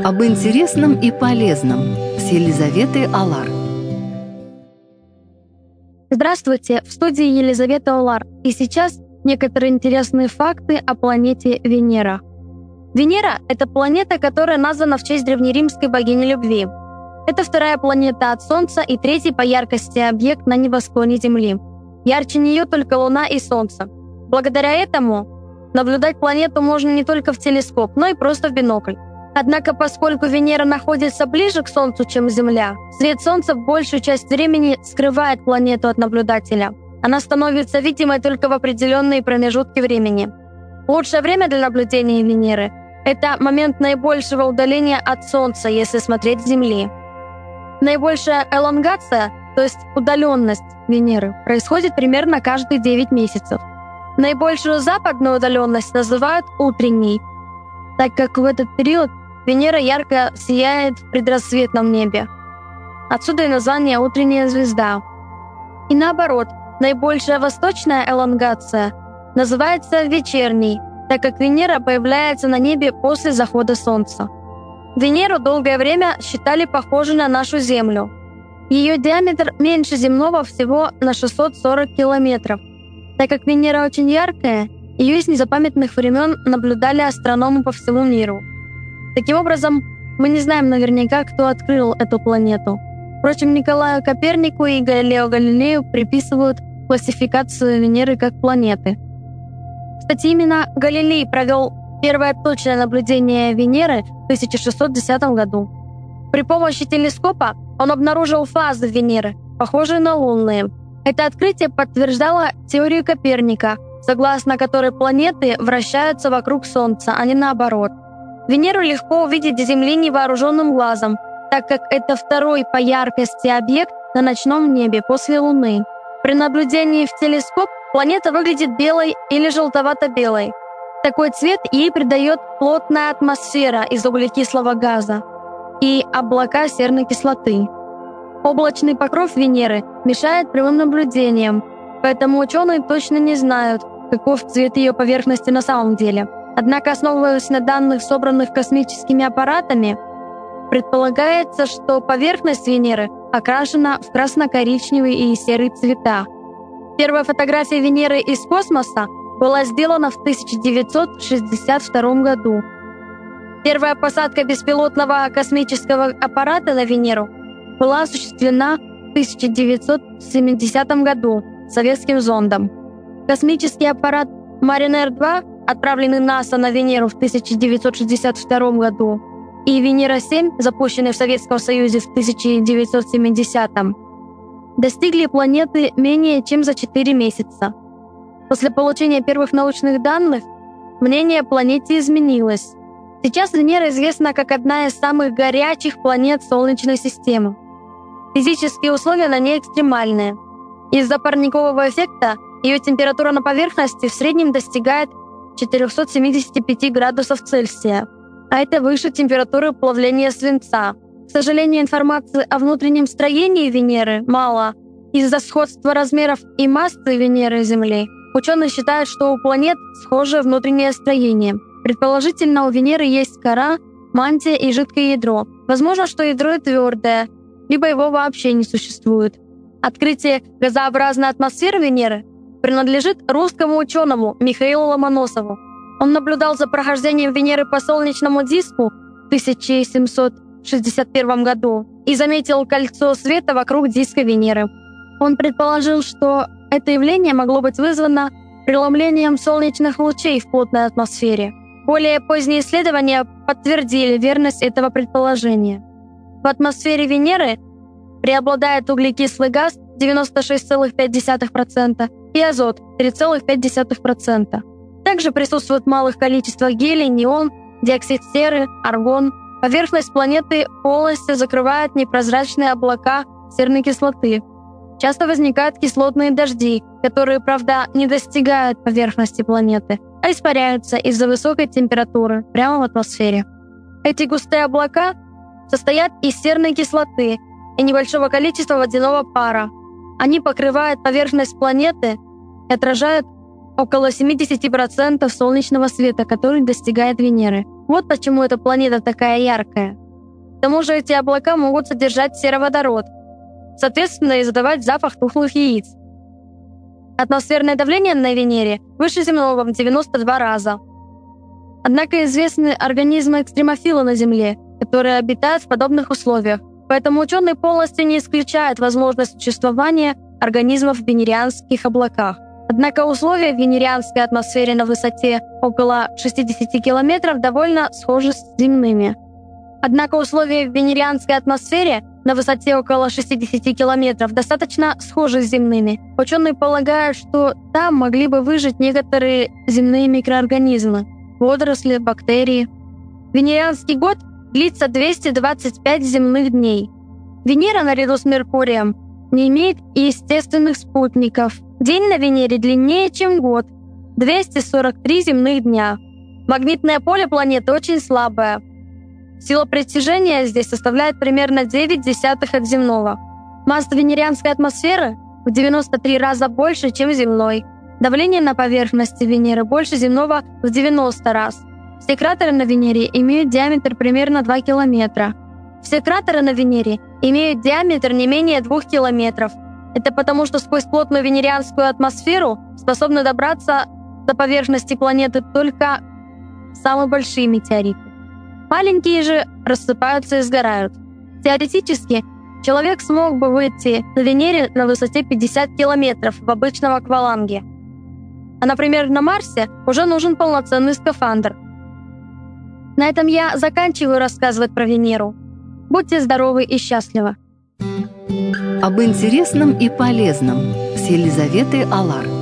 Об интересном и полезном с Елизаветой Алар. Здравствуйте, в студии Елизавета Алар. И сейчас некоторые интересные факты о планете Венера. Венера — это планета, которая названа в честь древнеримской богини любви. Это вторая планета от Солнца и третий по яркости объект на небосклоне Земли. Ярче нее только Луна и Солнце. Благодаря этому наблюдать планету можно не только в телескоп, но и просто в бинокль. Однако, поскольку Венера находится ближе к Солнцу, чем Земля, свет Солнца большую часть времени скрывает планету от наблюдателя. Она становится видимой только в определенные промежутки времени. Лучшее время для наблюдения Венеры — это момент наибольшего удаления от Солнца, если смотреть с Земли. Наибольшая элонгация, то есть удаленность Венеры, происходит примерно каждые 9 месяцев. Наибольшую западную удаленность называют утренней, так как в этот период Венера ярко сияет в предрассветном небе. Отсюда и название «утренняя звезда». И наоборот, наибольшая восточная элонгация называется вечерней, так как Венера появляется на небе после захода Солнца. Венеру долгое время считали похожей на нашу Землю. Ее диаметр меньше земного всего на 640 километров. Так как Венера очень яркая, ее с незапамятных времен наблюдали астрономы по всему миру. Таким образом, мы не знаем наверняка, кто открыл эту планету. Впрочем, Николаю Копернику и Галилео Галилею приписывают классификацию Венеры как планеты. Кстати, именно Галилей провел первое точное наблюдение Венеры в 1610 году. При помощи телескопа он обнаружил фазы Венеры, похожие на лунные. Это открытие подтверждало теорию Коперника, согласно которой планеты вращаются вокруг Солнца, а не наоборот. Венеру легко увидеть с Земли невооруженным глазом, так как это второй по яркости объект на ночном небе после Луны. При наблюдении в телескоп планета выглядит белой или желтовато-белой. Такой цвет ей придает плотная атмосфера из углекислого газа и облака серной кислоты. Облачный покров Венеры мешает прямым наблюдениям, поэтому ученые точно не знают, каков цвет ее поверхности на самом деле. Однако, основываясь на данных, собранных космическими аппаратами, предполагается, что поверхность Венеры окрашена в красно-коричневый и серый цвета. Первая фотография Венеры из космоса была сделана в 1962 году. Первая посадка беспилотного космического аппарата на Венеру была осуществлена в 1970 году советским зондом. Космический аппарат «Маринер-2», отправленный НАСА на Венеру в 1962 году, и «Венера-7», запущенный в Советском Союзе в 1970-м, достигли планеты менее чем за 4 месяца. После получения первых научных данных мнение о планете изменилось. Сейчас Венера известна как одна из самых горячих планет Солнечной системы. Физические условия на ней экстремальные. Из-за парникового эффекта ее температура на поверхности в среднем достигает 475 градусов Цельсия, а это выше температуры плавления свинца. К сожалению, информации о внутреннем строении Венеры мало. Из-за сходства размеров и массы Венеры и Земли ученые считают, что у планет схожее внутреннее строение. Предположительно, у Венеры есть кора, мантия и жидкое ядро. Возможно, что ядро твердое, либо его вообще не существует. Открытие газообразной атмосферы Венеры принадлежит русскому ученому Михаилу Ломоносову. Он наблюдал за прохождением Венеры по солнечному диску в 1761 году и заметил кольцо света вокруг диска Венеры. Он предположил, что это явление могло быть вызвано преломлением солнечных лучей в плотной атмосфере. Более поздние исследования подтвердили верность этого предположения. В атмосфере Венеры преобладает углекислый газ 96,5% и азот 3,5%. Также присутствуют в малых количествах гелий, неон, диоксид серы, аргон. Поверхность планеты полностью закрывают непрозрачные облака серной кислоты. Часто возникают кислотные дожди, которые, правда, не достигают поверхности планеты, а испаряются из-за высокой температуры прямо в атмосфере. Эти густые облака состоят из серной кислоты и небольшого количества водяного пара. Они покрывают поверхность планеты и отражают около 70% солнечного света, который достигает Венеры. Вот почему эта планета такая яркая. К тому же эти облака могут содержать сероводород, соответственно, издавать запах тухлых яиц. Атмосферное давление на Венере выше земного в 92 раза. Однако известны организмы-экстремофилы на Земле, которые обитают в подобных условиях, поэтому ученые полностью не исключают возможность существования организмов в венерианских облаках. Однако условия в венерианской атмосфере на высоте около 60 километров довольно схожи с земными. Однако условия в венерианской атмосфере на высоте около 60 километров достаточно схожи с земными. Ученые полагают, что там могли бы выжить некоторые земные микроорганизмы, водоросли, бактерии. Венерианский год длится 225 земных дней. Венера, наряду с Меркурием, не имеет естественных спутников. День на Венере длиннее, чем год – 243 земных дня. Магнитное поле планеты очень слабое. Сила притяжения здесь составляет примерно 0,9 от земного. Масса венерианской атмосферы в 93 раза больше, чем земной. Давление на поверхности Венеры больше земного в 90 раз. Все кратеры на Венере имеют диаметр примерно 2 километра. Все кратеры на Венере имеют диаметр не менее 2 километров. Это потому, что сквозь плотную венерианскую атмосферу способны добраться до поверхности планеты только самые большие метеориты. Маленькие же рассыпаются и сгорают. Теоретически, человек смог бы выйти на Венере на высоте 50 километров в обычном акваланге. А, например, на Марсе уже нужен полноценный скафандр. На этом я заканчиваю рассказывать про Венеру. Будьте здоровы и счастливы. Об интересном и полезном с Елизаветой Алар.